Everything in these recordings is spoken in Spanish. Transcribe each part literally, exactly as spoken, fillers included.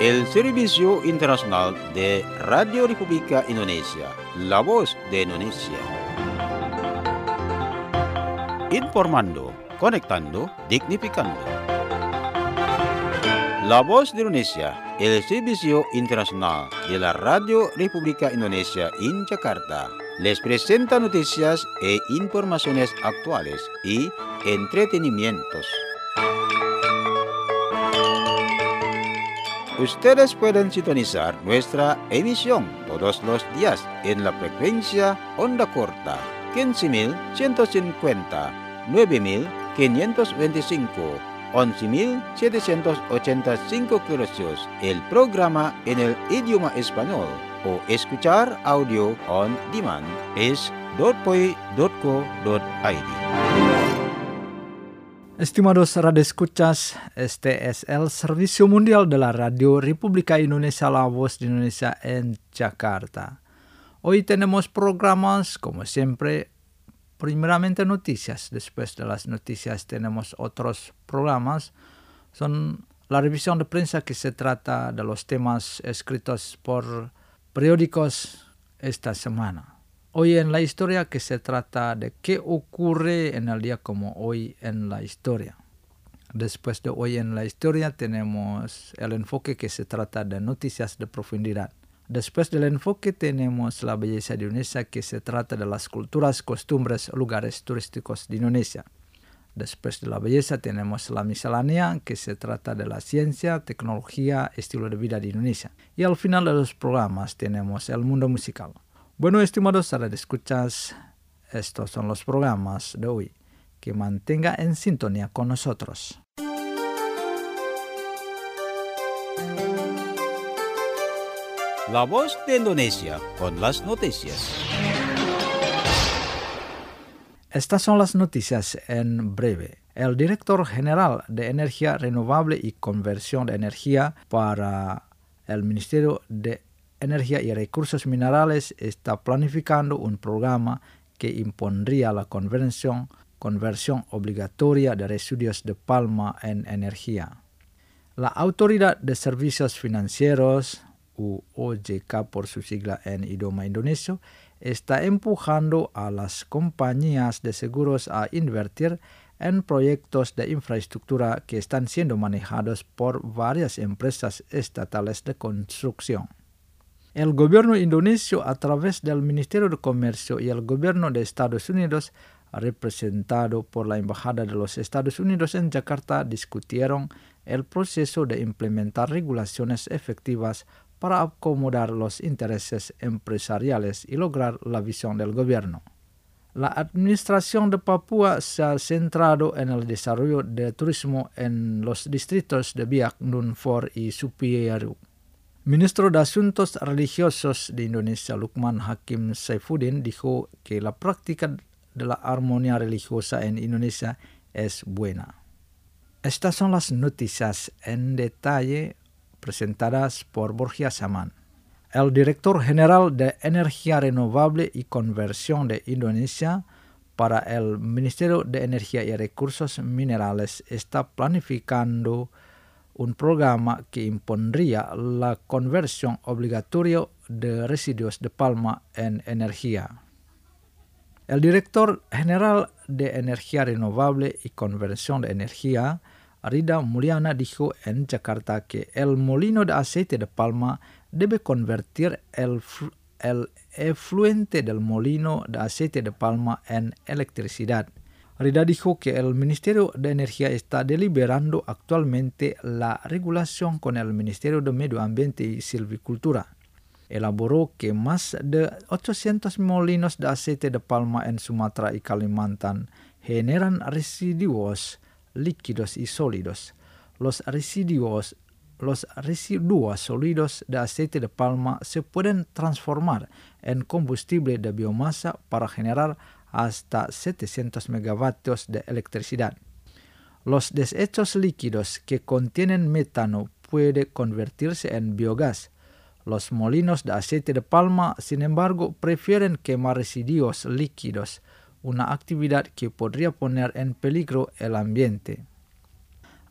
el Servicio Internacional de Radio República Indonesia, la voz de Indonesia. Informando, conectando, dignificando. La voz de Indonesia, el Servicio Internacional de la Radio República Indonesia en Jakarta, les presenta noticias e informaciones actuales y entretenimientos. Ustedes pueden sintonizar nuestra emisión todos los días en la frecuencia onda corta quince mil ciento cincuenta, nueve mil quinientos veinticinco, once mil setecientos ochenta y cinco kHz, el programa en el idioma español, o escuchar audio on demand es dot p o i dot co dot i d. Estimados radioescuchas, este es el Servicio Mundial de la Radio República Indonesia, la voz de Indonesia en Jakarta. Hoy tenemos programas, como siempre, primeramente noticias. Después de las noticias tenemos otros programas. Son la revisión de prensa, que se trata de los temas escritos por periódicos esta semana. Hoy en la historia, que se trata de qué ocurre en el día como hoy en la historia. Después de hoy en la historia tenemos el enfoque, que se trata de noticias de profundidad. Después del enfoque tenemos la belleza de Indonesia, que se trata de las culturas, costumbres, lugares turísticos de Indonesia. Después de la belleza tenemos la miscelánea, que se trata de la ciencia, tecnología, estilo de vida de Indonesia. Y al final de los programas tenemos el mundo musical. Bueno, estimados radioescuchas, estos son los programas de hoy. Que mantenga en sintonía con nosotros. La voz de Indonesia con las noticias. Estas son las noticias en breve. El director general de Energía Renovable y Conversión de Energía para el Ministerio de Energía y Recursos Minerales está planificando un programa que impondría la conversión, conversión obligatoria de residuos de palma en energía. La Autoridad de Servicios Financieros, U O J K por su sigla en idioma indonesio, está empujando a las compañías de seguros a invertir en proyectos de infraestructura que están siendo manejados por varias empresas estatales de construcción. El gobierno indonesio, a través del Ministerio de Comercio, y el gobierno de Estados Unidos, representado por la Embajada de los Estados Unidos en Jakarta, discutieron el proceso de implementar regulaciones efectivas para acomodar los intereses empresariales y lograr la visión del gobierno. La administración de Papúa se ha centrado en el desarrollo del turismo en los distritos de Biak Numfor y Supiaru. Ministro de Asuntos Religiosos de Indonesia, Lukman Hakim Saifuddin, dijo que la práctica de la armonía religiosa en Indonesia es buena. Estas son las noticias en detalle presentadas por Borja Saman. El director general de Energía Renovable y Conversión de Indonesia para el Ministerio de Energía y Recursos Minerales está planificando un programa que impondría la conversión obligatoria de residuos de palma en energía. El director general de Energía Renovable y Conversión de Energía, Rida Mulyana, dijo en Jakarta que el molino de aceite de palma debe convertir el, el efluente del molino de aceite de palma en electricidad. Rida dijo que el Ministerio de Energía está deliberando actualmente la regulación con el Ministerio de Medio Ambiente y Silvicultura. Elaboró que más de ochocientos molinos de aceite de palma en Sumatra y Kalimantan generan residuos líquidos y sólidos. Los residuos, los residuos sólidos de aceite de palma se pueden transformar en combustible de biomasa para generar hasta setecientos megavatios de electricidad. Los desechos líquidos que contienen metano pueden convertirse en biogás. Los molinos de aceite de palma, sin embargo, prefieren quemar residuos líquidos, una actividad que podría poner en peligro el ambiente.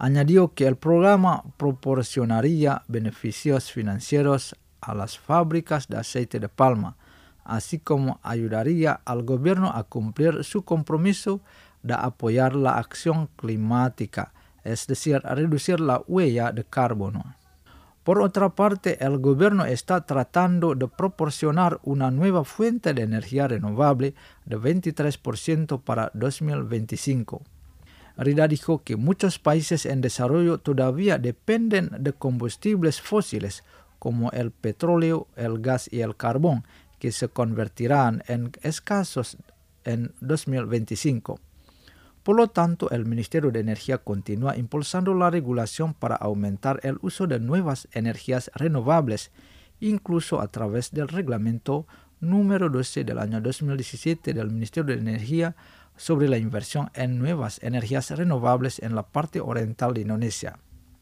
Añadió que el programa proporcionaría beneficios financieros a las fábricas de aceite de palma, así como ayudaría al gobierno a cumplir su compromiso de apoyar la acción climática, es decir, a reducir la huella de carbono. Por otra parte, el gobierno está tratando de proporcionar una nueva fuente de energía renovable de veintitrés por ciento para dos mil veinticinco. Rida dijo que muchos países en desarrollo todavía dependen de combustibles fósiles como el petróleo, el gas y el carbón, que se convertirán en escasos en dos mil veinticinco. Por lo tanto, el Ministerio de Energía continúa impulsando la regulación para aumentar el uso de nuevas energías renovables, incluso a través del reglamento número doce del año dos mil diecisiete del Ministerio de Energía sobre la inversión en nuevas energías renovables en la parte oriental de Indonesia.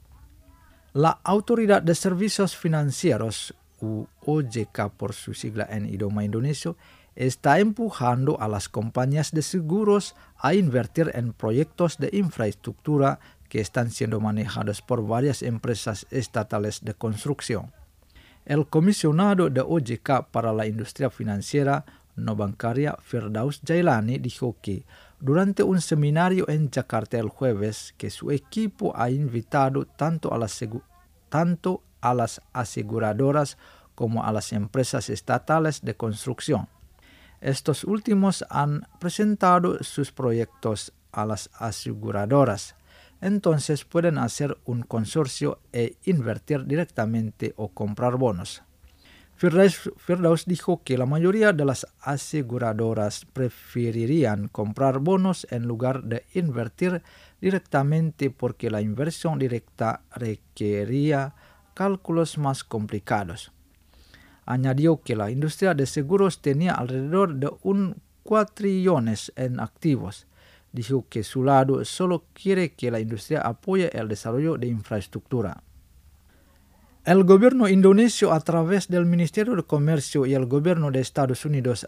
La Autoridad de Servicios Financieros, U O J K por su sigla en idioma indonesio, está empujando a las compañías de seguros a invertir en proyectos de infraestructura que están siendo manejados por varias empresas estatales de construcción. El comisionado de O J K para la industria financiera no bancaria, Firdaus Jailani, dijo que durante un seminario en Jakarta el jueves que su equipo ha invitado tanto a las, tanto a las aseguradoras como a las empresas estatales de construcción. Estos últimos han presentado sus proyectos a las aseguradoras. Entonces pueden hacer un consorcio e invertir directamente o comprar bonos. Firdaus dijo que la mayoría de las aseguradoras preferirían comprar bonos en lugar de invertir directamente porque la inversión directa requeriría cálculos más complicados. Añadió que la industria de seguros tenía alrededor de un cuatrillones en activos. Dijo que su lado solo quiere que la industria apoye el desarrollo de infraestructura. El gobierno indonesio, a través del Ministerio de Comercio y el gobierno de Estados Unidos,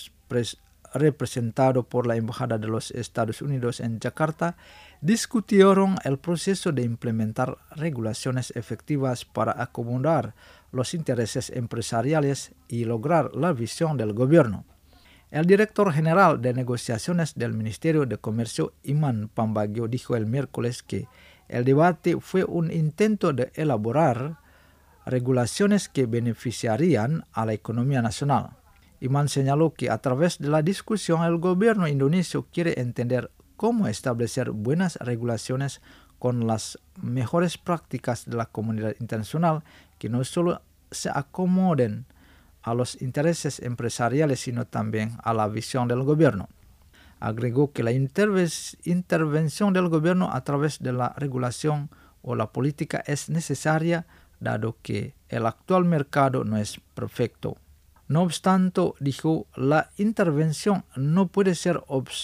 representado por la Embajada de los Estados Unidos en Jakarta, discutieron el proceso de implementar regulaciones efectivas para acomodar los intereses empresariales y lograr la visión del gobierno. El director general de negociaciones del Ministerio de Comercio, Iman Pambagio, dijo el miércoles que el debate fue un intento de elaborar regulaciones que beneficiarían a la economía nacional. Iman señaló que a través de la discusión el gobierno indonesio quiere entender cómo establecer buenas regulaciones con las mejores prácticas de la comunidad internacional que no solo se acomoden a los intereses empresariales sino también a la visión del gobierno. Agregó que la intervención del gobierno a través de la regulación o la política es necesaria dado que el actual mercado no es perfecto. No obstante, dijo, la intervención no puede ser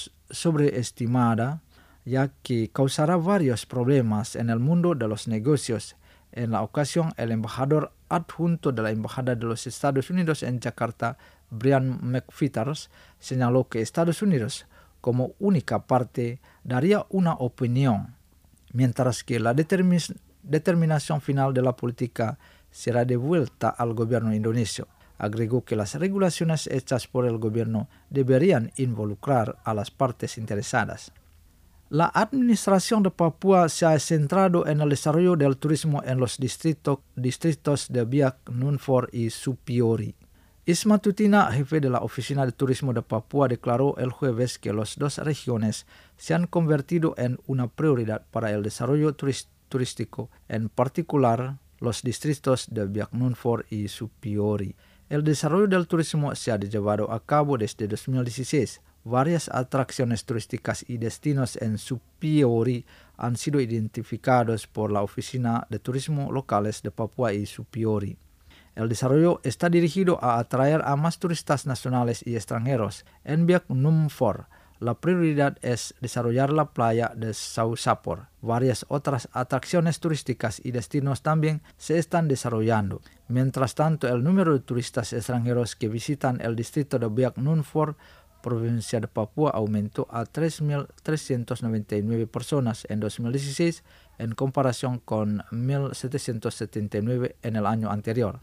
sobreestimada, ya que causará varios problemas en el mundo de los negocios. En la ocasión, el embajador adjunto de la Embajada de los Estados Unidos en Jakarta, Brian McFeeters, señaló que Estados Unidos, como única parte, daría una opinión, mientras que la determinación determinación final de la política será devuelta al gobierno indonesio. Agregó que las regulaciones hechas por el gobierno deberían involucrar a las partes interesadas. La administración de Papúa se ha centrado en el desarrollo del turismo en los distrito, distritos de Biak Numfor y Supiori. Isma Tutina, jefe de la Oficina de Turismo de Papúa, declaró el jueves que las dos regiones se han convertido en una prioridad para el desarrollo turístico turístico, en particular los distritos de Biak Numfor y Supiori. El desarrollo del turismo se ha llevado a cabo desde dos mil dieciséis. Varias atracciones turísticas y destinos en Supiori han sido identificados por la Oficina de Turismo Locales de Papúa y Supiori. El desarrollo está dirigido a atraer a más turistas nacionales y extranjeros. En Biak Numfor, la prioridad es desarrollar la playa de Sausapor. Varias otras atracciones turísticas y destinos también se están desarrollando. Mientras tanto, el número de turistas extranjeros que visitan el distrito de Biak Numfor, provincia de Papúa, aumentó a tres mil trescientas noventa y nueve personas en dos mil dieciséis, en comparación con mil setecientos setenta y nueve en el año anterior.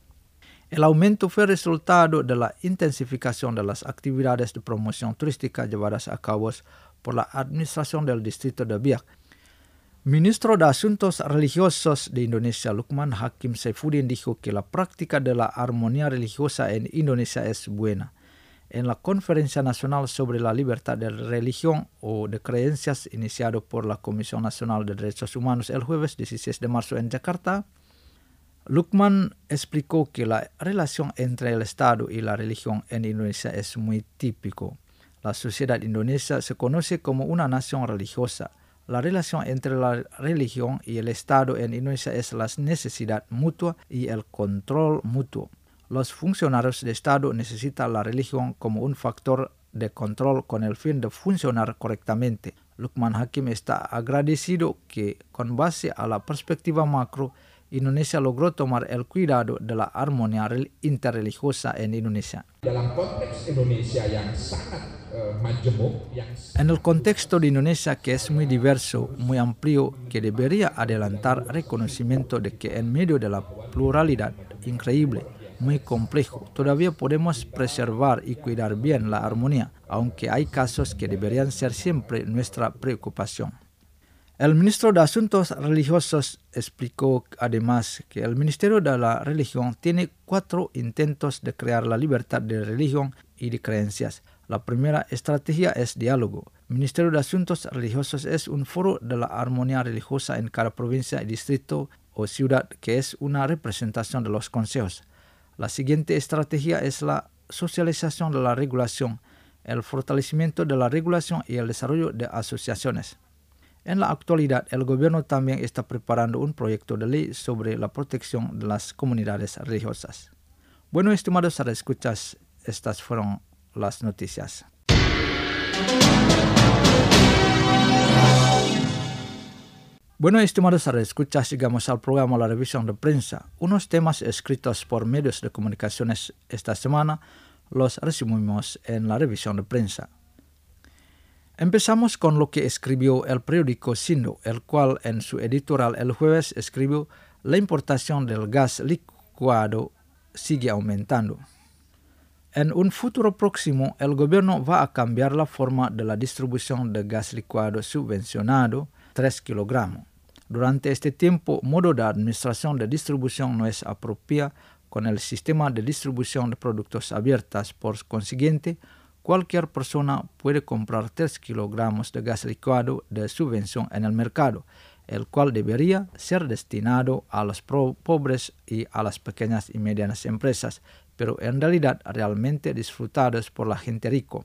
El aumento fue resultado de la intensificación de las actividades de promoción turística llevadas a cabo por la administración del distrito de Biak. Ministro de Asuntos Religiosos de Indonesia, Lukman Hakim Saifuddin, dijo que la práctica de la armonía religiosa en Indonesia es buena. En la Conferencia Nacional sobre la Libertad de Religión o de Creencias, iniciado por la Comisión Nacional de Derechos Humanos el jueves dieciséis de marzo en Yakarta, Lukman explicó que la relación entre el Estado y la religión en Indonesia es muy típico. La sociedad indonesia se conoce como una nación religiosa. La relación entre la religión y el Estado en Indonesia es la necesidad mutua y el control mutuo. Los funcionarios de Estado necesitan la religión como un factor de control con el fin de funcionar correctamente. Lukman Hakim está agradecido que, con base a la perspectiva macro, Indonesia logró tomar el cuidado de la armonía interreligiosa en Indonesia. Dalam konteks Indonesia yang sangat uh, majemuk, yang En el contexto de Indonesia, que es muy diverso, muy amplio, que debería adelantar reconocimiento de que en medio de la pluralidad increíble, muy complejo, todavía podemos preservar y cuidar bien la armonía, aunque hay casos que deberían ser siempre nuestra preocupación. El ministro de Asuntos Religiosos explicó además que el Ministerio de la Religión tiene cuatro intentos de crear la libertad de religión y de creencias. La primera estrategia es diálogo. El Ministerio de Asuntos Religiosos es un foro de la armonía religiosa en cada provincia, distrito o ciudad, que es una representación de los consejos. La siguiente estrategia es la socialización de la regulación, el fortalecimiento de la regulación y el desarrollo de asociaciones. En la actualidad, el gobierno también está preparando un proyecto de ley sobre la protección de las comunidades religiosas. Bueno, estimados escuchas, estas fueron las noticias. Bueno, estimados escuchas, llegamos al programa La Revisión de Prensa. Unos temas escritos por medios de comunicaciones esta semana los resumimos en la Revisión de Prensa. Empezamos con lo que escribió el periódico Sindo, el cual en su editorial el jueves escribió: la importación del gas licuado sigue aumentando. En un futuro próximo, el gobierno va a cambiar la forma de la distribución de gas licuado subvencionado, tres kilogramos. Durante este tiempo, modo de administración de distribución no es apropiado con el sistema de distribución de productos abiertas. Por consiguiente, cualquier persona puede comprar tres kilogramos de gas licuado de subvención en el mercado, el cual debería ser destinado a los pobres y a las pequeñas y medianas empresas, pero en realidad realmente disfrutados por la gente rica.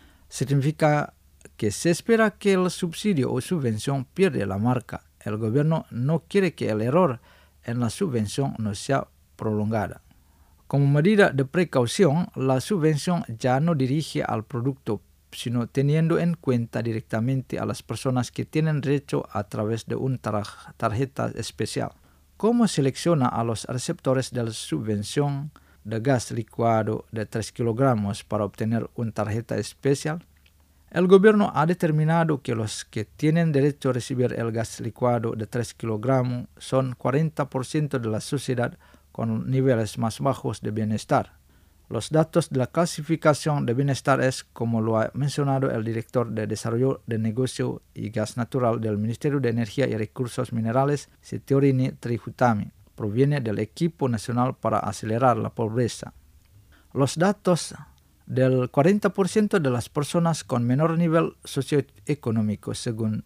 Significa que se espera que el subsidio o subvención pierda la marca. El gobierno no quiere que el error en la subvención no sea prolongada. Como medida de precaución, la subvención ya no dirige al producto, sino teniendo en cuenta directamente a las personas que tienen derecho a través de una tar- tarjeta especial. ¿Cómo selecciona a los receptores de la subvención de gas licuado de tres kilogramos para obtener una tarjeta especial? El gobierno ha determinado que los que tienen derecho a recibir el gas licuado de tres kilogramos son cuarenta por ciento de la sociedad con niveles más bajos de bienestar. Los datos de la clasificación de bienestar es, como lo ha mencionado el director de Desarrollo de Negocio y Gas Natural del Ministerio de Energía y Recursos Minerales, Setiorini Trihutami, proviene del Equipo Nacional para Acelerar la Pobreza. Los datos del cuarenta por ciento de las personas con menor nivel socioeconómico, según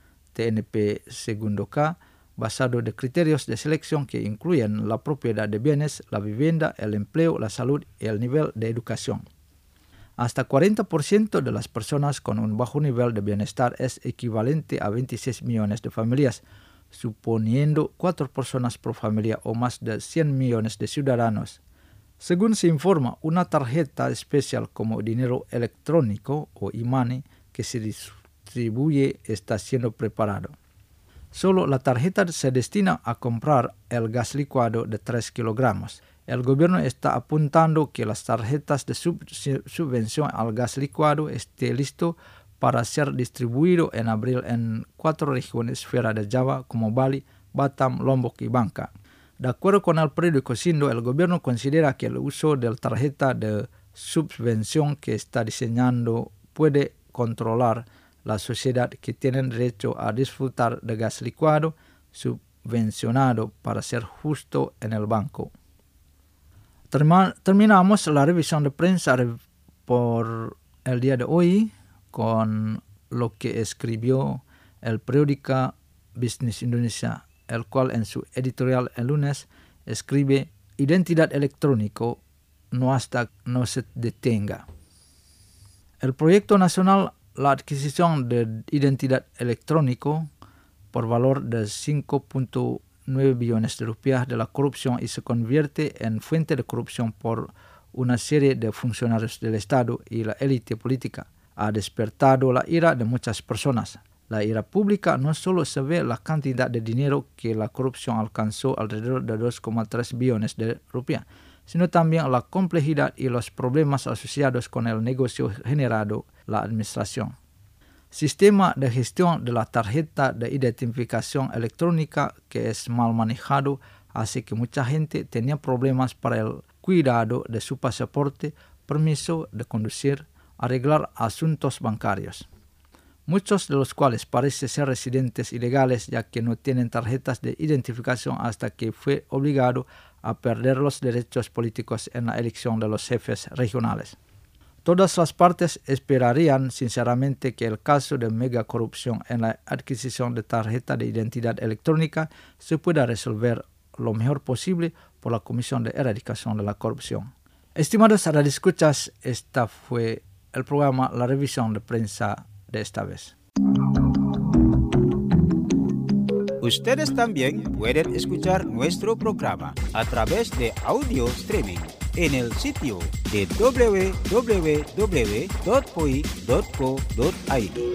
T N P segundo K, basado de criterios de selección que incluyen la propiedad de bienes, la vivienda, el empleo, la salud y el nivel de educación. Hasta cuarenta por ciento de las personas con un bajo nivel de bienestar es equivalente a veintiséis millones de familias, suponiendo cuatro personas por familia o más de cien millones de ciudadanos. Según se informa, una tarjeta especial como dinero electrónico o e-money que se distribuye está siendo preparado. Solo la tarjeta se destina a comprar el gas licuado de tres kilogramos. El gobierno está apuntando que las tarjetas de sub- subvención al gas licuado esté listo para ser distribuido en abril en cuatro regiones fuera de Java como Bali, Batam, Lombok y Bangka. De acuerdo con el periódico Sindo, el gobierno considera que el uso de la tarjeta de subvención que está diseñando puede controlar la sociedad que tienen derecho a disfrutar de gas licuado subvencionado para ser justo en el banco. Terma- terminamos la revisión de prensa por el día de hoy con lo que escribió el periódico Business Indonesia, el cual en su editorial el lunes escribe: identidad electrónica no hasta no se detenga. El proyecto nacional la adquisición de identidad electrónica por valor de cinco punto nueve billones de rupias de la corrupción y se convierte en fuente de corrupción por una serie de funcionarios del Estado y la élite política ha despertado la ira de muchas personas. La ira pública no solo se ve la cantidad de dinero que la corrupción alcanzó alrededor de dos coma tres billones de rupias, sino también la complejidad y los problemas asociados con el negocio generado la administración. Sistema de gestión de la tarjeta de identificación electrónica que es mal manejado hace que mucha gente tenga problemas para el cuidado de su pasaporte, permiso de conducir, arreglar asuntos bancarios. Muchos de los cuales parecen ser residentes ilegales ya que no tienen tarjetas de identificación hasta que fue obligado a perder los derechos políticos en la elección de los jefes regionales. Todas las partes esperarían sinceramente que el caso de mega corrupción en la adquisición de tarjeta de identidad electrónica se pueda resolver lo mejor posible por la Comisión de Erradicación de la Corrupción. Estimados radioescuchas, esta fue el programa La Revisión de Prensa de esta vez. Ustedes también pueden escuchar nuestro programa a través de audio streaming en el sitio de doble u doble u doble u punto p o i punto co punto i d.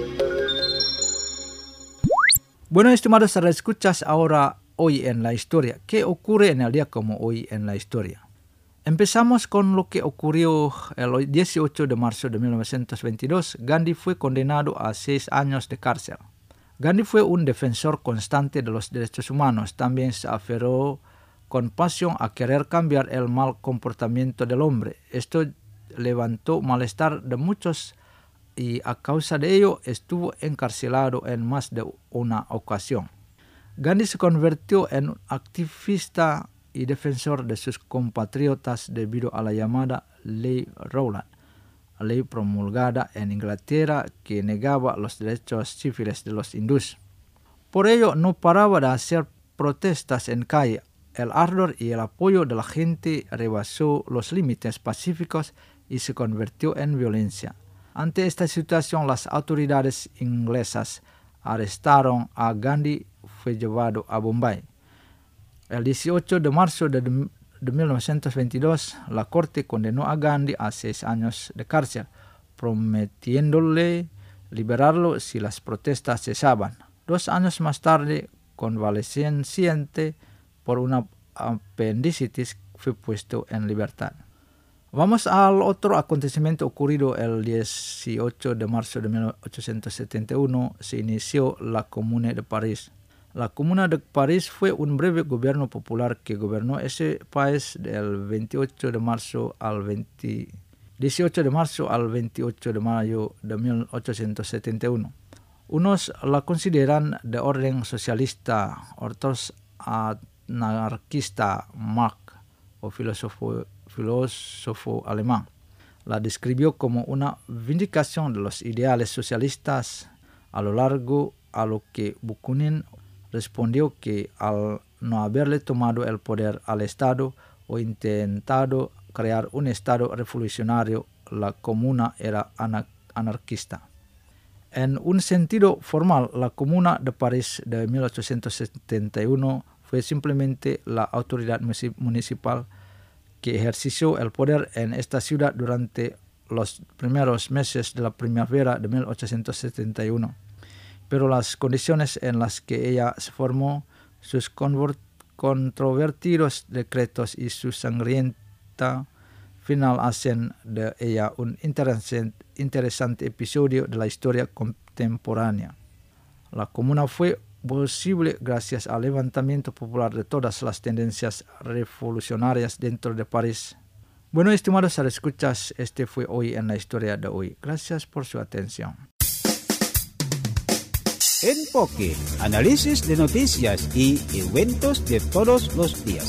Bueno, estimados radioescuchas, ahora hoy en la historia. ¿Qué ocurre en el día como hoy en la historia? Empezamos con lo que ocurrió el dieciocho de marzo de mil novecientos veintidós. Gandhi fue condenado a seis años de cárcel. Gandhi fue un defensor constante de los derechos humanos. También se aferró con pasión a querer cambiar el mal comportamiento del hombre. Esto levantó malestar de muchos y a causa de ello estuvo encarcelado en más de una ocasión. Gandhi se convirtió en un activista y defensor de sus compatriotas debido a la llamada Ley Rowlatt, ley promulgada en Inglaterra que negaba los derechos civiles de los hindúes. Por ello no paraba de hacer protestas en calle. El ardor y el apoyo de la gente rebasó los límites pacíficos y se convirtió en violencia. Ante esta situación, las autoridades inglesas arrestaron a Gandhi y fue llevado a Bombay. El dieciocho de marzo de, de mil novecientos veintidós, la corte condenó a Gandhi a seis años de cárcel, prometiéndole liberarlo si las protestas cesaban. Dos años más tarde, convaleciente por una apendicitis, fue puesto en libertad. Vamos al otro acontecimiento ocurrido el dieciocho de marzo de mil ochocientos setenta y uno. Se inició la Comuna de París. La Comuna de París fue un breve gobierno popular que gobernó ese país del veintiocho de marzo al veinte, dieciocho de marzo al veintiocho de mayo de mil ochocientos setenta y uno. Unos la consideran de orden socialista, otros anarquista. Marx, o filósofo, filósofo alemán, la describió como una vindicación de los ideales socialistas, a lo largo a lo que Bakunin respondió que al no haberle tomado el poder al Estado o intentado crear un Estado revolucionario, la Comuna era ana- anarquista. En un sentido formal, la Comuna de París de mil ochocientos setenta y uno fue simplemente la autoridad municipal que ejerció el poder en esta ciudad durante los primeros meses de la primavera de mil ochocientos setenta y uno. Pero las condiciones en las que ella se formó, sus controvertidos decretos y su sangrienta final hacen de ella un interesante episodio de la historia contemporánea. La comuna fue posible gracias al levantamiento popular de todas las tendencias revolucionarias dentro de París. Bueno, estimados escuchas, este fue hoy en la historia de hoy. Gracias por su atención. Enfoque, análisis de noticias y eventos de todos los días.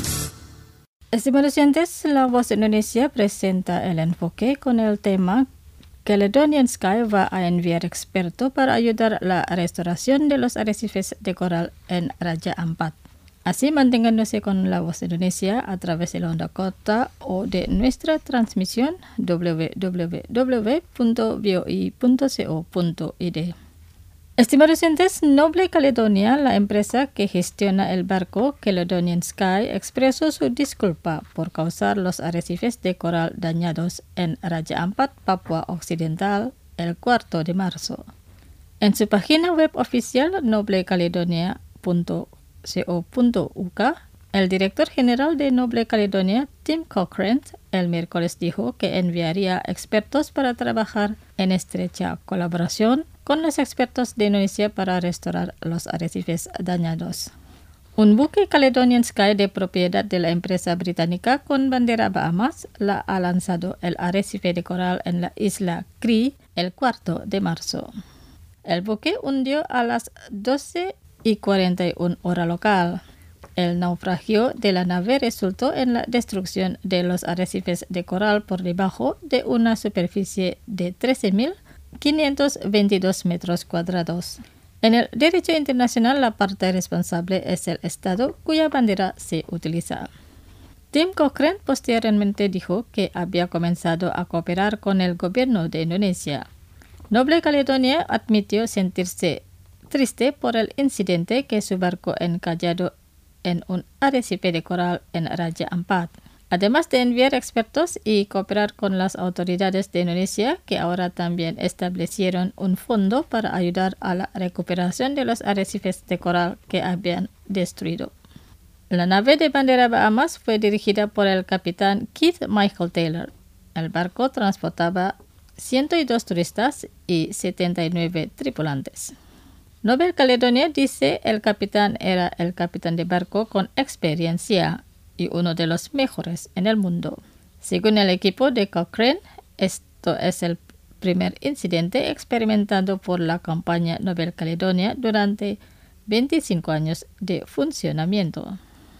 Estimados oyentes, La Voz de Indonesia presenta el enfoque con el tema Caledonian Sky va a enviar experto para ayudar a la restauración de los arrecifes de coral en Raja Ampat. Así manténganse con La Voz de Indonesia a través de la onda corta o de nuestra transmisión doble u doble u doble u punto v o i punto co punto i d. Estimados oyentes, Noble Caledonia, la empresa que gestiona el barco Caledonian Sky, expresó su disculpa por causar los arrecifes de coral dañados en Raja Ampat, Papua Occidental, el cuatro de marzo. En su página web oficial noble caledonia punto co punto u k, el director general de Noble Caledonia, Tim Cochrane, el miércoles dijo que enviaría expertos para trabajar en estrecha colaboración con los expertos de Indonesia para restaurar los arrecifes dañados. Un buque Caledonian Sky de propiedad de la empresa británica con bandera Bahamas la ha lanzado el arrecife de coral en la isla Cree el cuatro de marzo. El buque hundió a las doce y cuarenta y una hora local. El naufragio de la nave resultó en la destrucción de los arrecifes de coral por debajo de una superficie de trece mil quinientos veintidós metros cuadrados. En el derecho internacional, la parte responsable es el Estado cuya bandera se utiliza. Tim Cochrane posteriormente dijo que había comenzado a cooperar con el gobierno de Indonesia. Noble Caledonia admitió sentirse triste por el incidente que su barco encallado en un arrecife de coral en Raja Ampat. Además de enviar expertos y cooperar con las autoridades de Indonesia, que ahora también establecieron un fondo para ayudar a la recuperación de los arrecifes de coral que habían destruido. La nave de bandera Bahamas fue dirigida por el capitán Keith Michael Taylor. El barco transportaba ciento dos turistas y setenta y nueve tripulantes. Noble Caledonia dice el capitán era el capitán de barco con experiencia y uno de los mejores en el mundo. Según el equipo de Cochrane, esto es el primer incidente experimentado por la compañía Noble Caledonia durante veinticinco años de funcionamiento.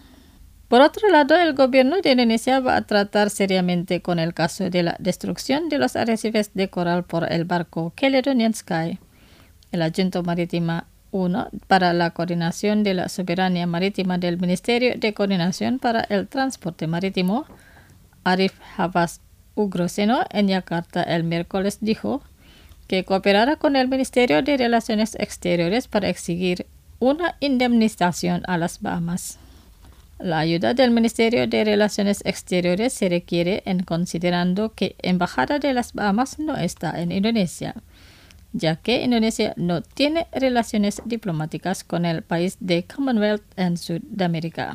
Por otro lado, el gobierno de Indonesia va a tratar seriamente con el caso de la destrucción de los arrecifes de coral por el barco Caledonian Sky. El Adjunto Marítima uno para la coordinación de la soberanía marítima del Ministerio de Coordinación para el Transporte Marítimo, Arif Hafaz Ugroseno, en Yakarta el miércoles dijo que cooperará con el Ministerio de Relaciones Exteriores para exigir una indemnización a las Bahamas. La ayuda del Ministerio de Relaciones Exteriores se requiere en considerando que la Embajada de las Bahamas no está en Indonesia, ya que Indonesia no tiene relaciones diplomáticas con el país de Commonwealth en Sudamérica.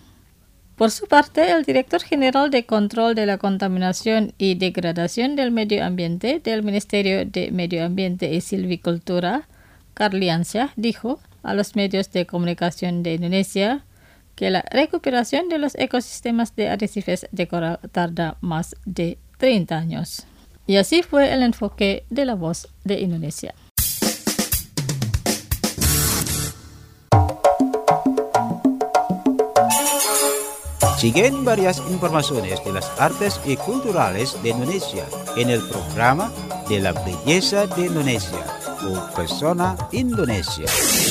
Por su parte, el director general de Control de la Contaminación y Degradación del Medio Ambiente del Ministerio de Medio Ambiente y Silvicultura, Karliansyah, dijo a los medios de comunicación de Indonesia que la recuperación de los ecosistemas de arrecifes de coral tarda más de treinta años. Y así fue el enfoque de La Voz de Indonesia. Siguen varias informaciones de las artes y culturales de Indonesia en el programa de la belleza de Indonesia o Persona Indonesia.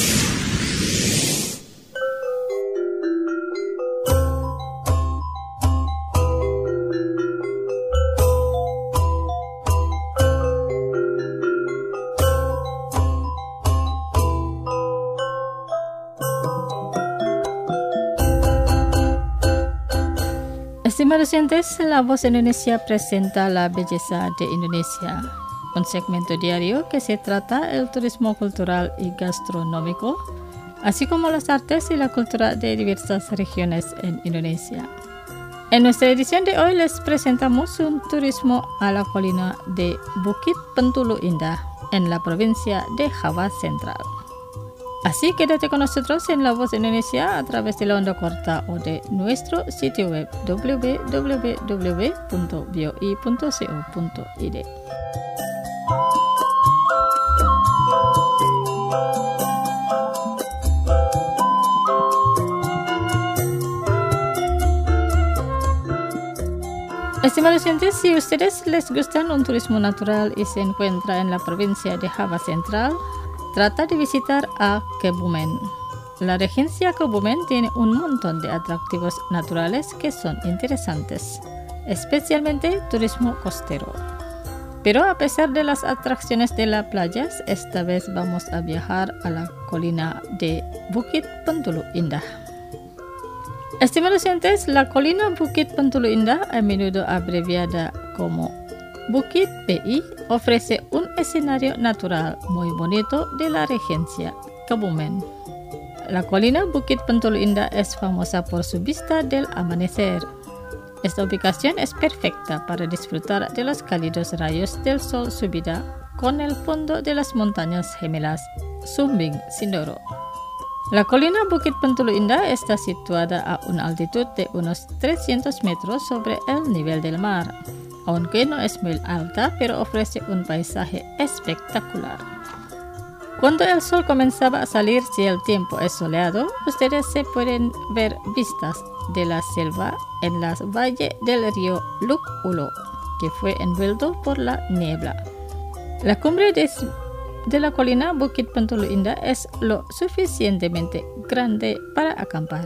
Estimados oyentes, La Voz de Indonesia presenta la belleza de Indonesia, un segmento diario que se trata el turismo cultural y gastronómico, así como las artes y la cultura de diversas regiones en Indonesia. En nuestra edición de hoy les presentamos un turismo a la colina de Bukit Pentulu Indah en la provincia de Java Central. Así quédate con nosotros en La Voz Indonesia a través de la onda corta o de nuestro sitio web w w w punto b o i punto co punto i d. Estimados oyentes, si ustedes les gustan un turismo natural y se encuentra en la provincia de Java Central, trata de visitar a Kebumen. La regencia Kebumen tiene un montón de atractivos naturales que son interesantes, especialmente turismo costero. Pero a pesar de las atracciones de las playas, esta vez vamos a viajar a la colina de Bukit Pentulu Indah. Estimados oyentes, la colina Bukit Pentulu Indah, a menudo abreviada como Bukit B I, ofrece un escenario natural muy bonito de la regencia Kebumen. La colina Bukit Pentulu Indah es famosa por su vista del amanecer. Esta ubicación es perfecta para disfrutar de los cálidos rayos del sol subida con el fondo de las montañas gemelas Sumbing Sindoro. La colina Bukit Pentulu Indah está situada a una altitud de unos trescientos metros sobre el nivel del mar. Aunque no es muy alta, pero ofrece un paisaje espectacular. Cuando el sol comenzaba a salir, si el tiempo es soleado, ustedes se pueden ver vistas de la selva en las valles del río Luk Ulo, que fue envuelto por la niebla. La cumbre de, de la colina Bukit Pentulu Indah es lo suficientemente grande para acampar.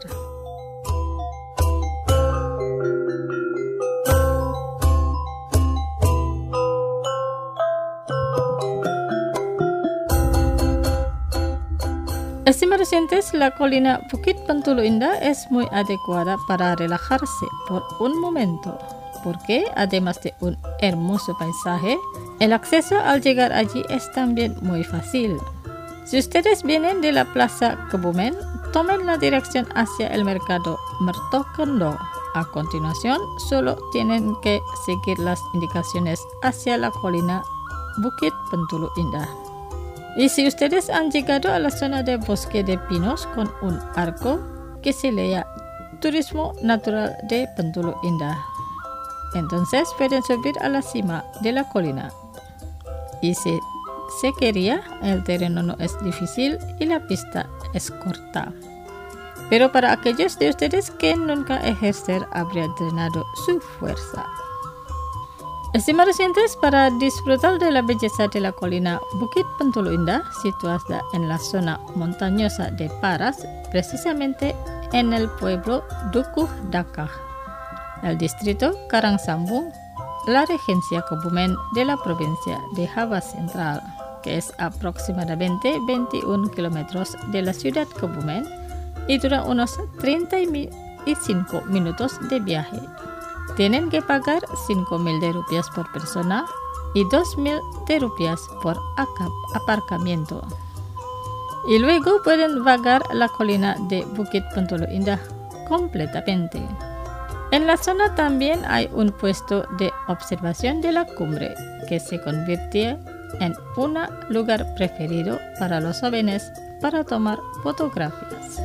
Estimados oyentes, la colina Bukit Pentulu Indah es muy adecuada para relajarse por un momento, porque además de un hermoso paisaje, el acceso al llegar allí es también muy fácil. Si ustedes vienen de la plaza Kebumen, tomen la dirección hacia el mercado Mertokondo. A continuación, solo tienen que seguir las indicaciones hacia la colina Bukit Pentulu Indah. Y si ustedes han llegado a la zona de bosque de pinos con un arco que se lea Turismo Natural de Pentulu Indah, entonces pueden subir a la cima de la colina. Y si se quería, el terreno no es difícil y la pista es corta. Pero para aquellos de ustedes que nunca ejercer habría drenado su fuerza. Estimados oyentes, para disfrutar de la belleza de la colina Bukit Pentulu Indah, situada en la zona montañosa de Paras, precisamente en el pueblo Dukuh Dakah, el distrito Karangsambung, la regencia Kebumen de la provincia de Java Central, que es aproximadamente veintiún kilómetros de la ciudad Kebumen y dura unos treinta y cinco minutos de viaje. Tienen que pagar cinco mil de rupias por persona y dos mil de rupias por aparcamiento. Y luego pueden vagar la colina de Bukit Pentulu Indah completamente. En la zona también hay un puesto de observación de la cumbre que se convirtió en un lugar preferido para los jóvenes para tomar fotografías.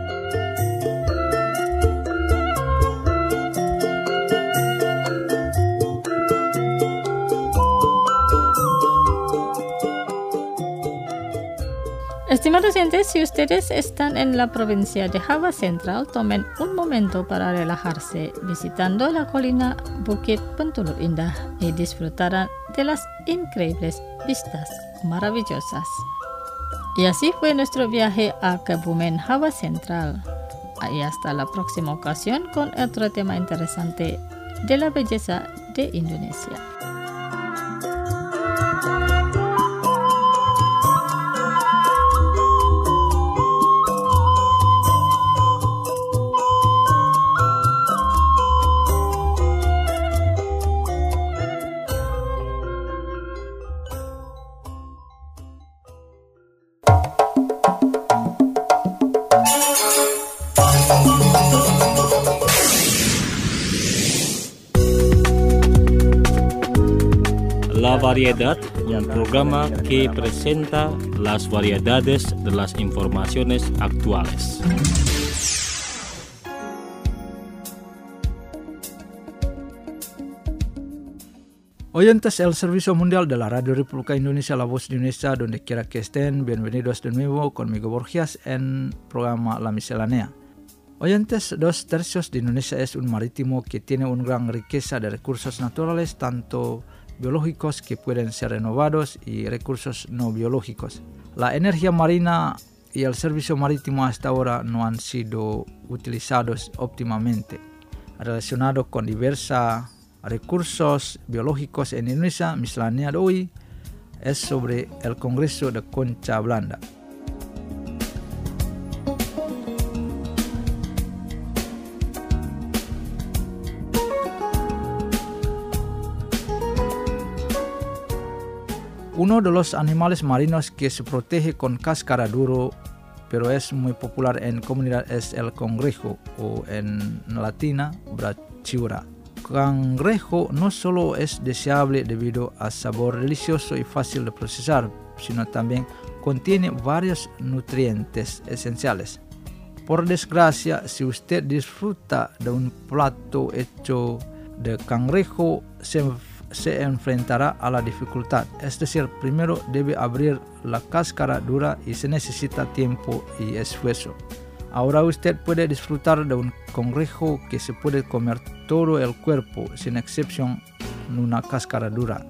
Estimados oyentes, si ustedes están en la provincia de Java Central, tomen un momento para relajarse visitando la colina Bukit Pentulu Indah y disfrutarán de las increíbles vistas maravillosas. Y así fue nuestro viaje a Kebumen, Java Central. Y hasta la próxima ocasión con otro tema interesante de la belleza de Indonesia. La Variedad, un programa que presenta las variedades de las informaciones actuales. Oyentes el Servicio Mundial de la Radio República Indonesia, la voz de Indonesia, donde quiera que estén, bienvenidos de nuevo conmigo Borgias en programa La Miscelánea. Oyentes, dos tercios de Indonesia es un marítimo que tiene una gran riqueza de recursos naturales, tanto biológicos que pueden ser renovados y recursos no biológicos. La energía marina y el servicio marítimo hasta ahora no han sido utilizados óptimamente. Relacionado con diversos recursos biológicos en Indonesia, miscelánea de hoy es sobre el Congreso de Concha Belanda. Uno de los animales marinos que se protege con cáscara duro, pero es muy popular en comunidad, es el cangrejo, o en latina, brachyura. Cangrejo no solo es deseable debido a sabor delicioso y fácil de procesar, sino también contiene varios nutrientes esenciales. Por desgracia, si usted disfruta de un plato hecho de cangrejo, se, se enfrentará a la dificultad. Es decir, primero debe abrir la cáscara dura y se necesita tiempo y esfuerzo. Ahora usted puede disfrutar de un cangrejo que se puede comer todo el cuerpo, sin excepción en una cáscara dura.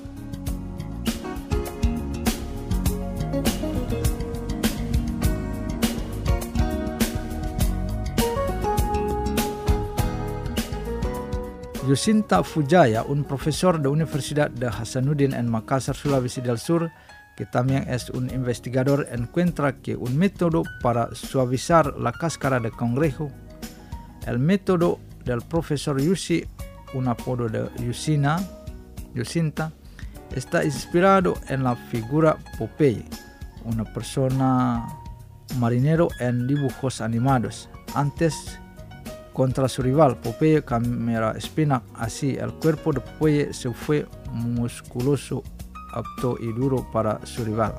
Yusinta Fujaya, un profesor de Universidad de Hasanuddin en Makassar, Sulawesi del Sur, que también es un investigador, encuentra que un método para suavizar la cáscara de cangrejo, el método del profesor Yusi, un apodo de Yusina, Yusinta, está inspirado en la figura Popeye, una persona marinero en dibujos animados. Antes, contra su rival, Popeye cambiaba espina, así el cuerpo de Popeye se fue musculoso, apto y duro para su rival.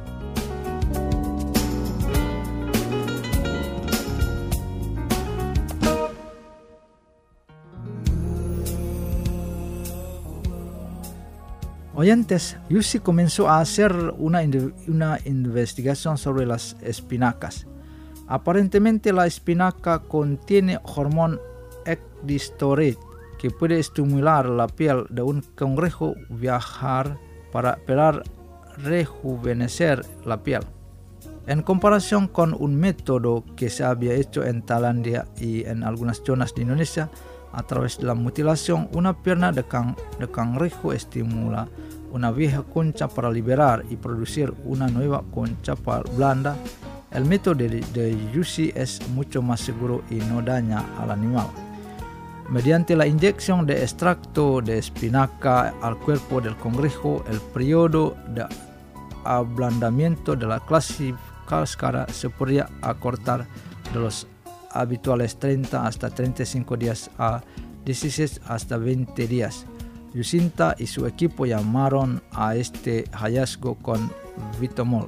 Oyentes, Yusi comenzó a hacer una, una investigación sobre las espinacas. Aparentemente la espinaca contiene hormón ecdystorate que puede estimular la piel de un cangrejo viajar para pelar rejuvenecer la piel. En comparación con un método que se había hecho en Tailandia y en algunas zonas de Indonesia, a través de la mutilación, una pierna de, can, de cangrejo estimula una vieja concha para liberar y producir una nueva concha blanda. El método de, de Yusi es mucho más seguro y no daña al animal. Mediante la inyección de extracto de espinaca al cuerpo del cangrejo, el periodo de ablandamiento de la cáscara se podría acortar de los habituales treinta hasta treinta y cinco días a dieciséis hasta veinte días. Yusinta y su equipo llamaron a este hallazgo con Vitomol.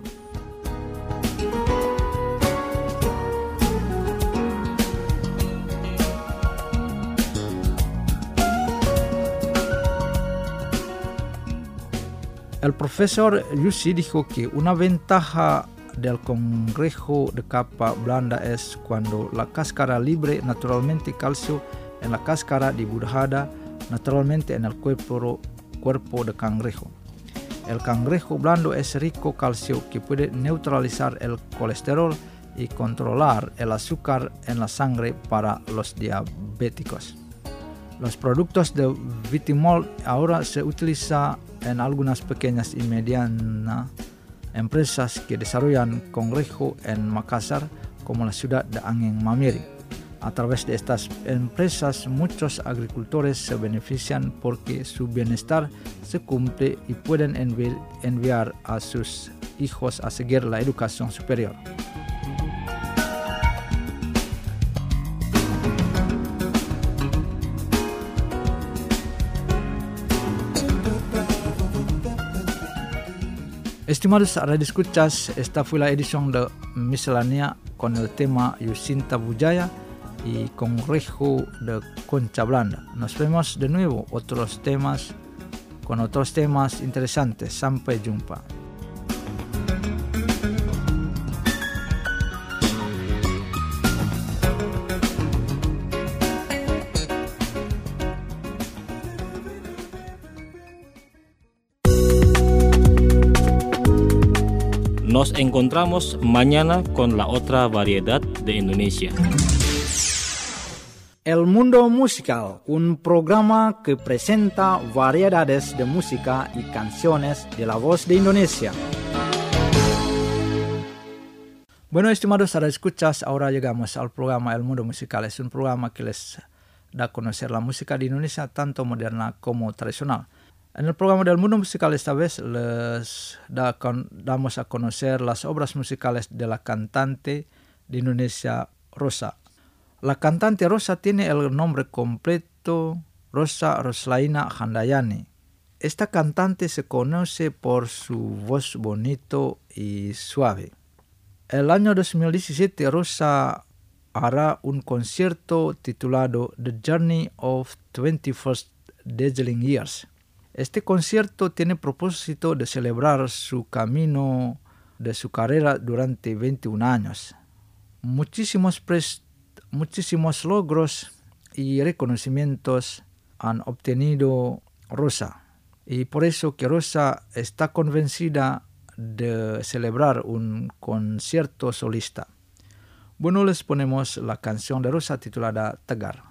El profesor Yusi dijo que una ventaja del cangrejo de capa blanda es cuando la cáscara libre naturalmente calcio en la cáscara dibujada naturalmente en el cuerpo, cuerpo de cangrejo. El cangrejo blando es rico calcio que puede neutralizar el colesterol y controlar el azúcar en la sangre para los diabéticos. Los productos de Vitomol ahora se utilizan en algunas pequeñas y medianas empresas que desarrollan cangrejo en Makassar, como la ciudad de Angin Mamiri. A través de estas empresas, muchos agricultores se benefician porque su bienestar se cumple y pueden envi- enviar a sus hijos a seguir la educación superior. Estimados radioescuchas, esta fue la edición de Miscelánea con el tema Yusinta Bujaya y Congrejo de Concha Blanda. Nos vemos de nuevo otros temas, con otros temas interesantes. Sampai jumpa. Nos encontramos mañana con la otra variedad de Indonesia. El Mundo Musical, un programa que presenta variedades de música y canciones de la voz de Indonesia. Bueno, estimados radioescuchas, ahora llegamos al programa El Mundo Musical. Es un programa que les da a conocer la música de Indonesia, tanto moderna como tradicional. En el programa del Mundo Musical esta vez les da, con, damos a conocer las obras musicales de la cantante de Indonesia, Rosa. La cantante Rosa tiene el nombre completo Rosa Roslaina Handayani. Esta cantante se conoce por su voz bonito y suave. El año dos mil diecisiete Rosa hará un concierto titulado The Journey of twenty-first Dazzling Years. Este concierto tiene propósito de celebrar su camino de su carrera durante veintiún años. Muchísimos, pres- muchísimos logros y reconocimientos han obtenido Rosa. Y por eso que Rosa está convencida de celebrar un concierto solista. Bueno, les ponemos la canción de Rosa titulada Tegar.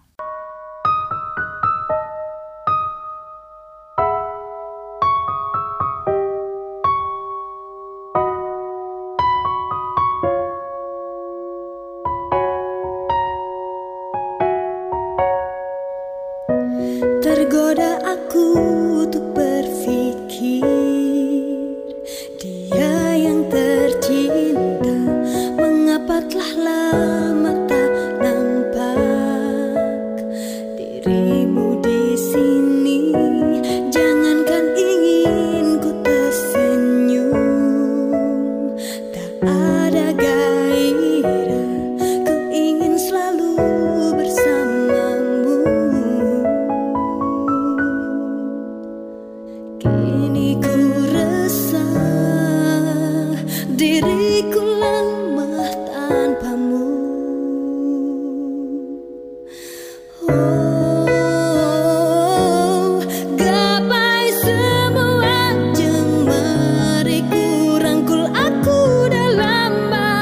Tergoda aku untuk berpikir dia yang tercinta, mengapa telah lama tak nampak dirimu di sini. Jangankan ingin ku tersenyum, tak ada gairah, ku ingin selalu bersamamu. Kini ku resah, diriku lemah tanpamu. Oh, gapai semua jemariku, rangkul aku dalam bahumu.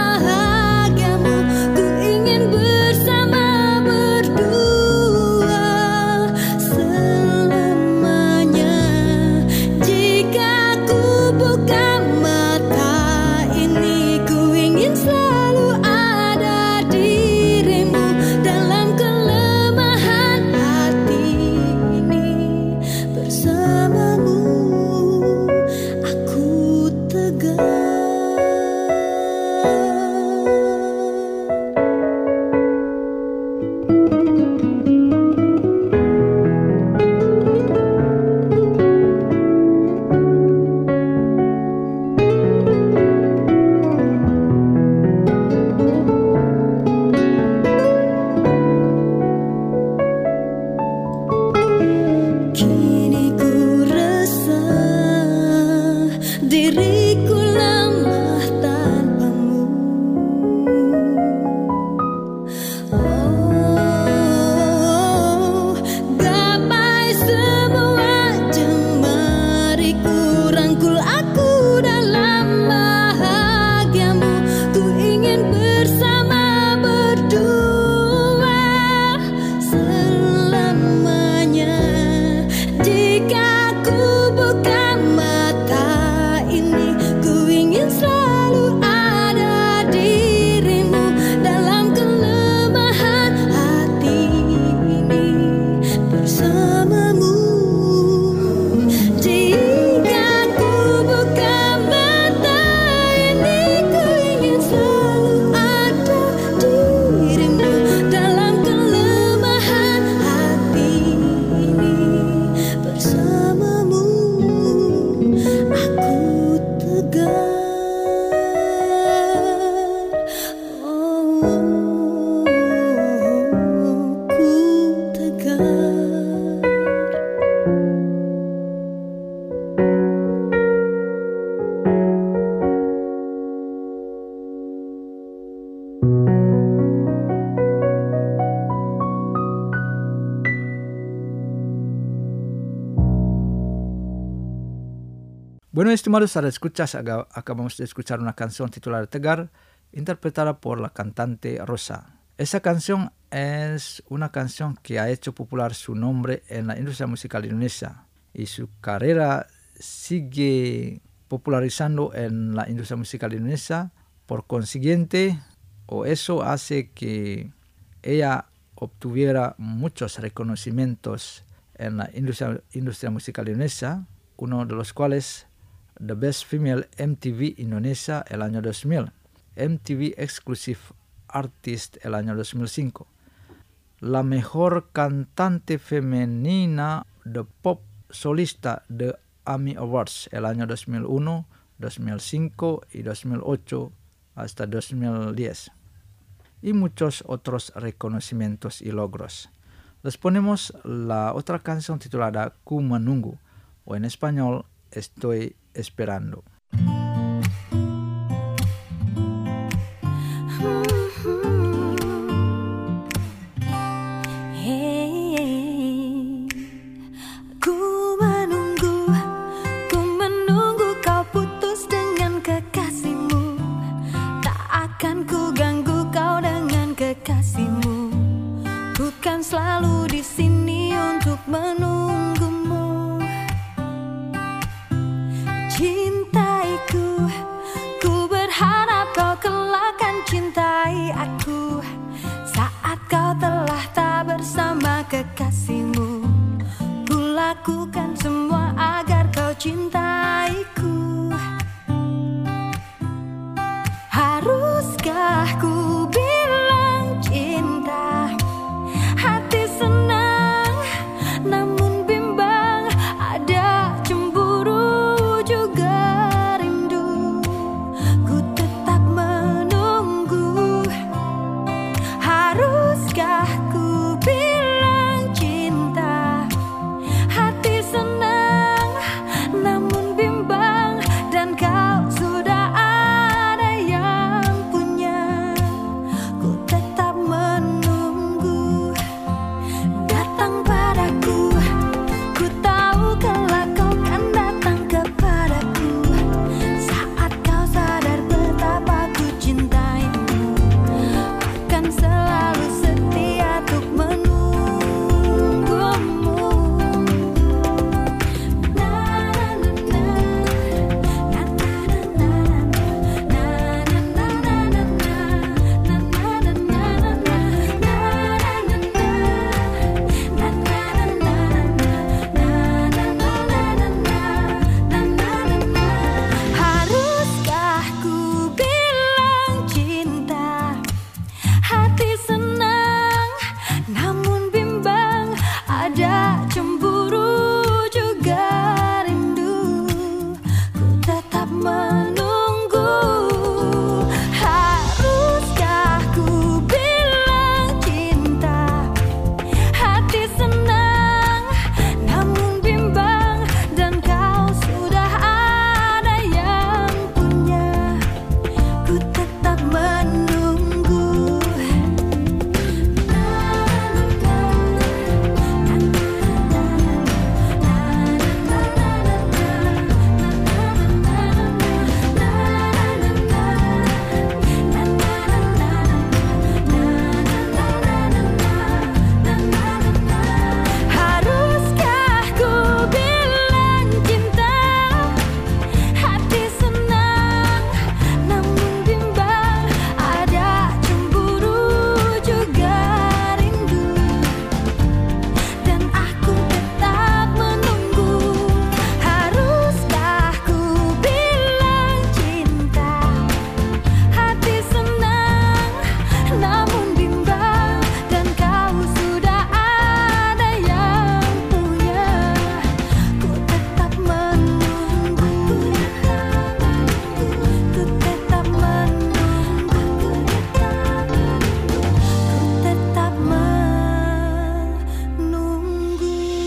Bueno, estimados escuchas, acabamos de escuchar una canción titulada Tegar, interpretada por la cantante Rosa. Esa canción es una canción que ha hecho popular su nombre en la industria musical indonesia y su carrera sigue popularizando en la industria musical indonesia. Por consiguiente, o eso hace que ella obtuviera muchos reconocimientos en la industria, industria musical indonesia, uno de los cuales The Best Female M T V Indonesia el año dos mil, M T V Exclusive Artist el año dos mil cinco, la mejor cantante femenina de pop solista de AMI Awards el año dos mil uno, dos mil cinco y dos mil ocho hasta dos mil diez, y muchos otros reconocimientos y logros. Les ponemos la otra canción titulada Ku Menunggu, o en español Estoy Esperando. Selalu di sini untuk menunggumu, cintaiku. Ku berharap kau kelak akan cintai aku saat kau telah tak bersama kekasihmu. Ku lakukan semua agar kau cintaiku. Haruskah ku bilang cinta? Hati senang, namun bimbang, ada cemburu juga rindu. Ku tetap menunggu. Haruskah ku bilang cinta? Hati senang, namun bimbang, dan kau sudah ada yang punya. Ku tetap menunggu. Datang padaku, ku tahu kelak kau kan datang kepadaku saat kau sadar betapa ku cintaimu. Akan selalu setia untuk menunggumu. Na na na na, na na na na, na na na na, na na na na, haruskah ku bilang cinta? Hati senang, namun bimbang, ada cemburu juga rindu. Ku tetap menunggu. Haruskah ku bilang cinta? Hati senang, namun bimbang, dan kau sudah ada yang punya. Ku tetap menunggu. Haruskah ku bilang cinta? Hati senang, namun bimbang, ada cemburu juga rindu. Dan aku tetap menunggu. Haruskah ku bilang cinta? Hati senang, namun bimbang, dan kau sudah ada yang punya. Ku tetap menunggu. Ku tetap menunggu. Ku tetap menunggu.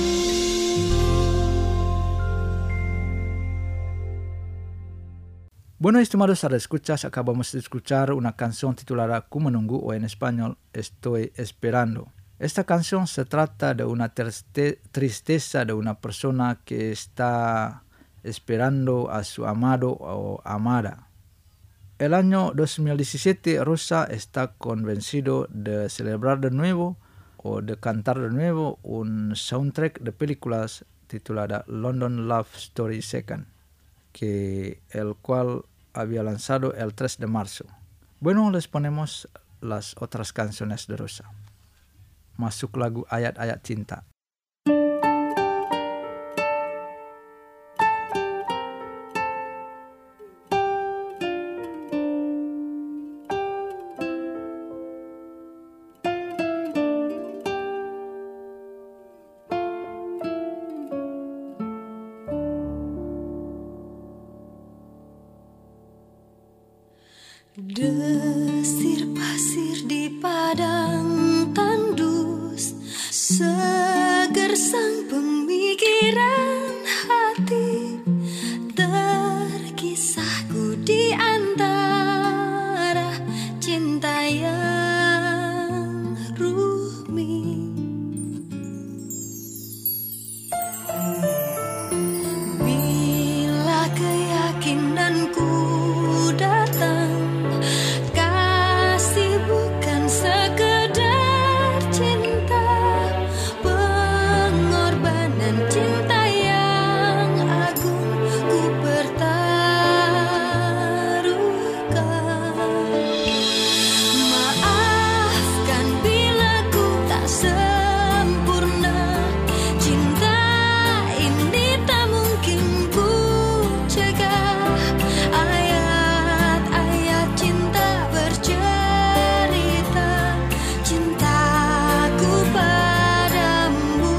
Bueno, estimados escuchas, acabamos de escuchar una canción titulada Ku Menunggu, o en español Estoy Esperando. Esta canción se trata de una triste- tristeza de una persona que está esperando a su amado o amada. El año dos mil diecisiete, Rosa está convencido de celebrar de nuevo o de cantar de nuevo un soundtrack de películas titulada London Love Story Second, que el cual había lanzado el tres de marzo. Bueno, les ponemos las otras canciones de Rosa. Masuk lagu Ayat-Ayat Cinta. Desir pasir di padang tandus, segersang pemikiran hati, terkisahku di antara cinta yang rumit. Bila keyakinanku datang, bukan sekedar cinta, pengorbanan cinta yang agung ku pertaruhkan. Maafkan bila ku tak sempurna, cinta ini tak mungkin ku cegah. Ayat-ayat cinta bercerita cintaku padamu.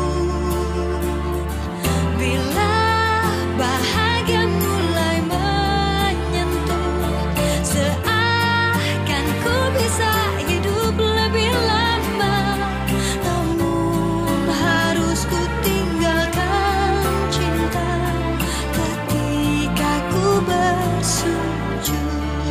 Bila bahagia mulai menyentuh, seakan ku bisa hidup lebih lama. Namun harus ku tinggalkan cinta ketika ku bersujud.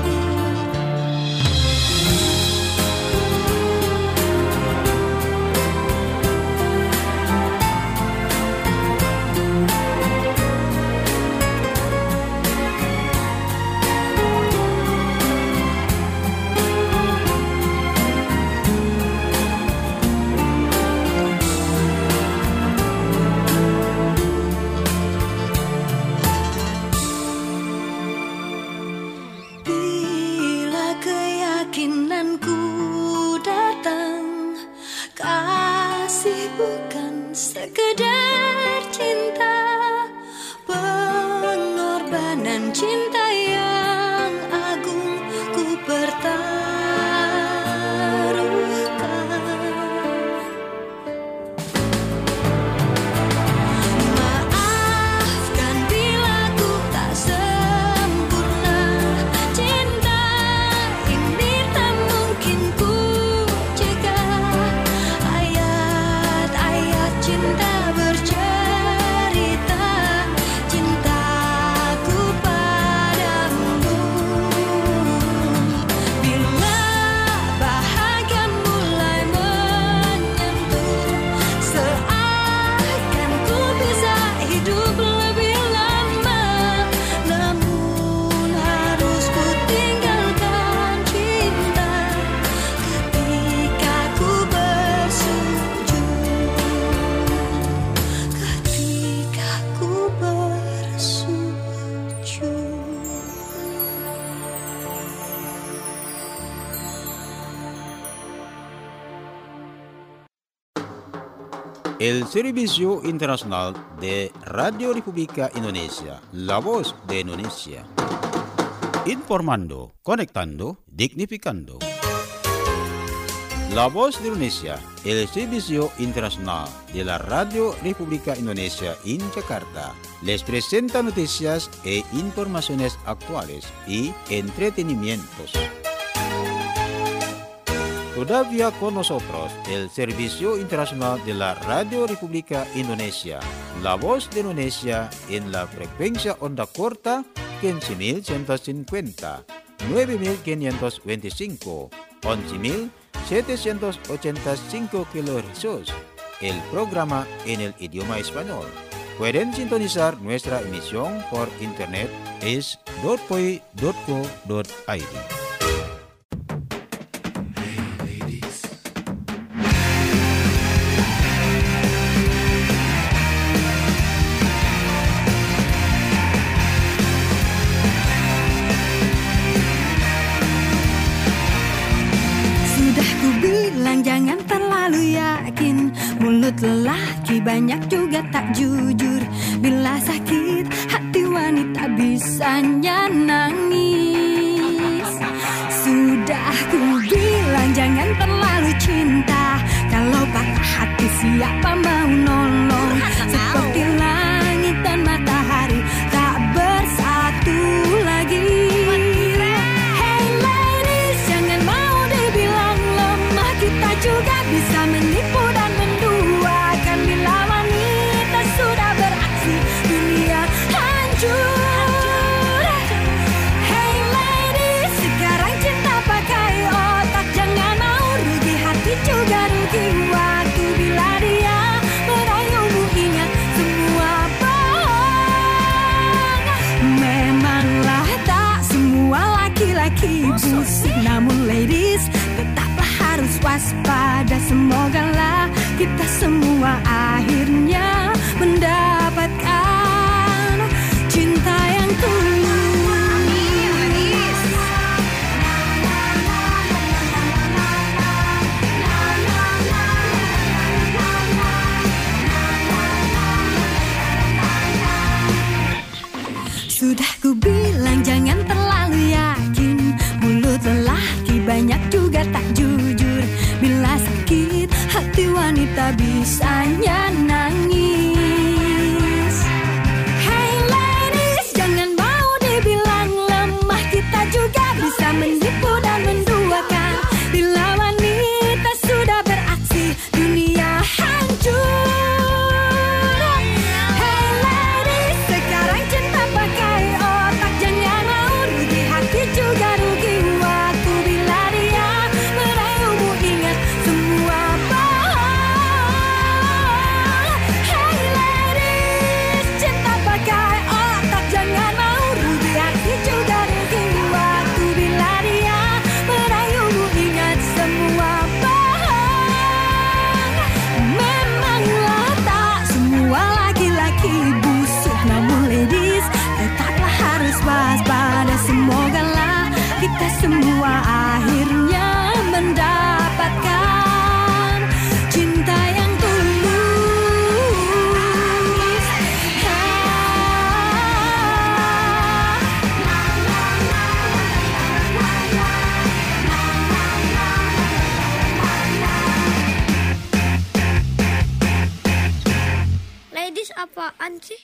Bila keyakinanku datang, kasih bukan sekedar cinta, pengorbanan cinta yang agung ku pertaruhkan. Maafkan bila ku tak sempurna, cinta ini tak mungkin ku cegah. Ayat-ayat cinta bercerita cintaku padamu. Bila bahagia mulai menyentuh, seakan ku bisa hidup lebih lama. Namun harus ku tinggalkan cinta ketika ku bersujud. Ketika ku bersujud. El Servicio Internacional de Radio República Indonesia, La Voz de Indonesia. Informando, conectando, dignificando. La Voz de Indonesia, el Servicio Internacional de la Radio República Indonesia en Jakarta, les presenta noticias e informaciones actuales y entretenimientos. Todavía con nosotros el Servicio Internacional de la Radio República Indonesia, La Voz de Indonesia en la frecuencia onda corta quince mil ciento cincuenta, nueve mil quinientos veinticinco, once mil setecientos ochenta y cinco kilohercios. El programa en el idioma español. Pueden sintonizar nuestra emisión por internet es dot p o y dot co dot i d. Sudah ku bilang jangan terlalu yakin, mulut lelaki banyak juga tak jujur. Bila sakit hati wanita bisanya nangis. Sudah ku bilang jangan terlalu cinta, kalau patah hati siapa mau nolong. Seperti langit dan matahari tak bersatu lagi. Hey ladies, jangan mau dibilang lemah, kita juga bisa menipu dan menduakan. Bila wanita sudah beraksi, dunia hancur. Hey ladies, sekarang cinta pakai otak, jangan mau rugi hati juga rugi waktu. Bila dia merayumu ingat semua bohong. Memanglah tak semua laki-laki busuk, namun ladies tetaplah harus waspada. Semogalah kita semua akhirnya mendapatkan cinta yang tulus. Sudah ku bilang jangan terlalu yakin, mulut lelaki banyak juga tak jujur. Bila sakit hati wanita bisanya nangis. Hey ladies, jangan mau dibilang lemah, kita juga bisa menipu dan menduakan. Bila wanita sudah beraksi, dunia hancur. Hey ladies, sekarang cinta pakai otak, jangan mau rugi hati juga rugi waktu. Bila dia merayumu ingat semua bohong. Hey ladies, cinta pakai otak, jangan mau rugi hati juga rugi waktu. Bila dia merayumu ingat semua bohong. Memanglah tak semua laki-laki busuk, namun ladies tetaplah harus waspada. Semogalah kita semua akhirnya mendapatkan cinta yang tulus. Ladies apaan sih?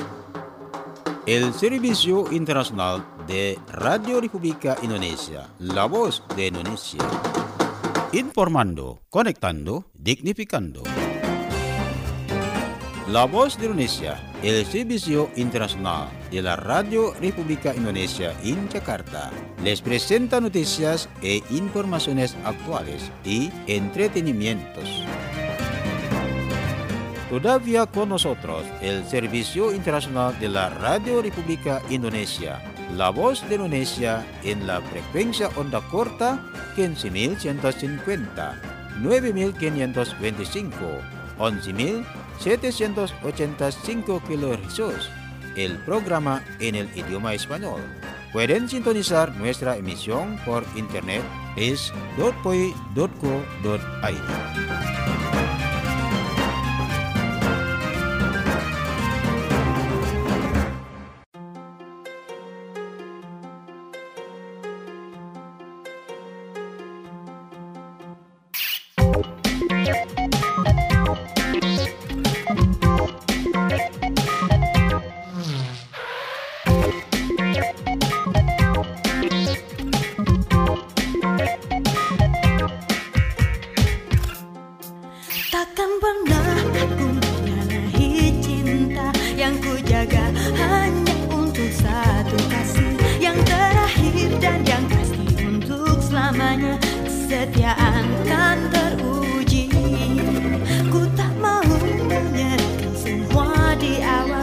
El Servicio Internacional de Radio República Indonesia, la voz de Indonesia. Informando, conectando, dignificando. La voz de Indonesia, el Servicio Internacional de la Radio República Indonesia en Jakarta, les presenta noticias e informaciones actuales y entretenimientos. Todavía con nosotros el Servicio Internacional de la Radio República Indonesia, la voz de Indonesia en la frecuencia onda corta quince mil ciento cincuenta, nueve mil quinientos veinticinco, once mil setecientos ochenta y cinco kilohercios, el programa en el idioma español. Pueden sintonizar nuestra emisión por internet es dot p o y dot co dot i d. Takkan pernah aku menyalahi cinta yang ku jaga hanya untuk satu kasih yang terakhir dan yang pasti untuk selamanya. Kesetiaan kan teruji. Ku tak mau menyerahkan semua di awal.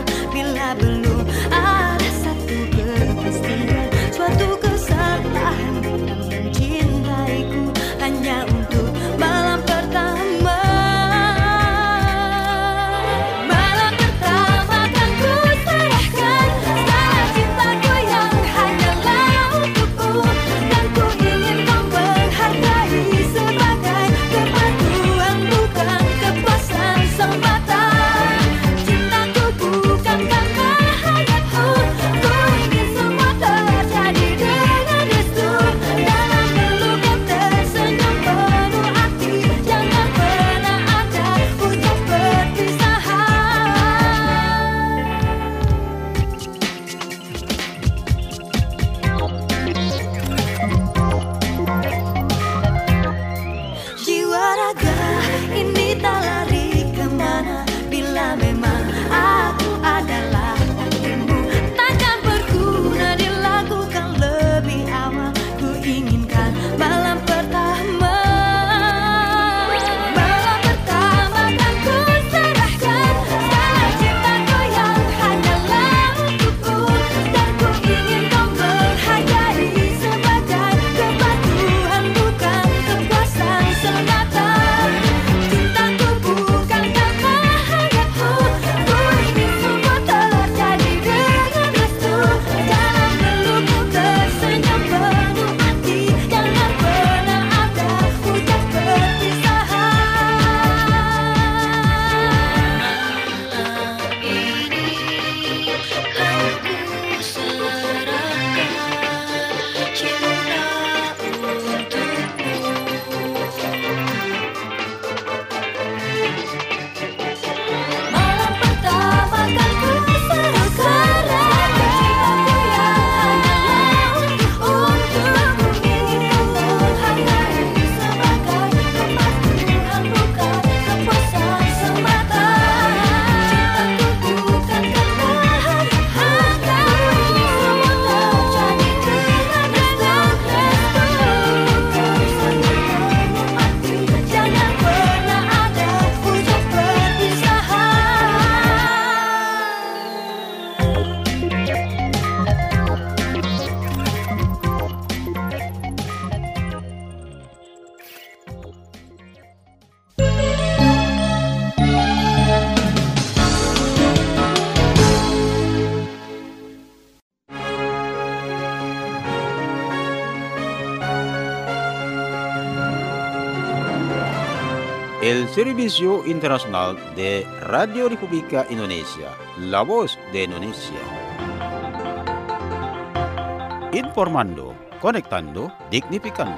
inginkan. Malam pertama, malam pertama kan ku serahkan segala cintaku yang hanyalah untukku. Dan ku ingin kau menghargai sebagai kepatuhan, bukan kepuasan semata. Cintaku bukan karena hanyatku, ku ingin semua terjadi dengan restu. Jangan perlu ku tersenyum penuh hati, jangan pernah ada ucap perpisahan. Malam ini kan ku serahkan cinta untukmu. Malam pertama kan ku serahkan cintaku yang hanyalah untukmu. Ingin kau menghargai sebagai kepatuhan, bukan kepuasan semata. Cintaku bukan karena hanya ingin semua terjadi dengan restu. Tersenyum penuh hati, jangan pernah ada ucap perpisahan. El Servicio Internacional de Radio República Indonesia, La Voz de Indonesia. Informando, conectando, dignificando.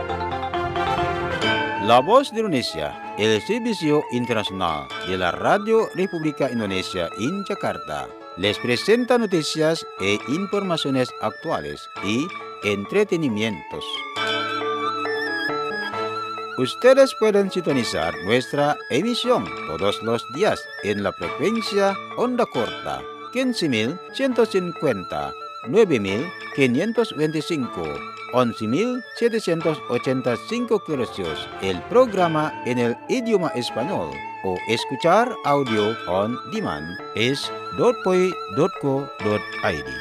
La Voz de Indonesia, el Servicio Internacional de la Radio República Indonesia en Jakarta, les presenta noticias e informaciones actuales y entretenimientos. Ustedes pueden sintonizar nuestra emisión todos los días en la frecuencia onda corta quince mil ciento cincuenta, nueve mil quinientos veinticinco, once mil setecientos ochenta y cinco kHz, el programa en el idioma español, o escuchar audio on demand es dotpoi dot co dot i d.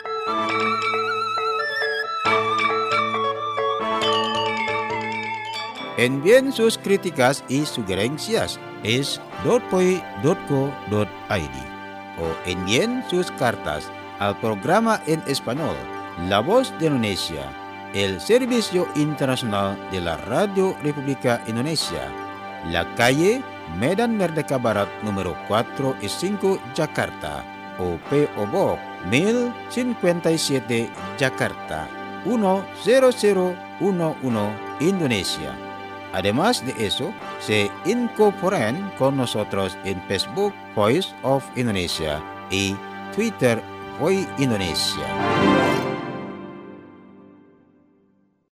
Envíen sus críticas y sugerencias es dotpoi dot co dot i d o envíen sus cartas al programa en español La Voz de Indonesia, el Servicio Internacional de la Radio República Indonesia, la calle Medan Merdeka Barat número cuatro y cinco, Jakarta, o P O Box mil cincuenta y siete, Jakarta, uno cero cero uno uno, Indonesia. Además de eso, se incorporan con nosotros en Facebook Voice of Indonesia y Twitter Voice Indonesia.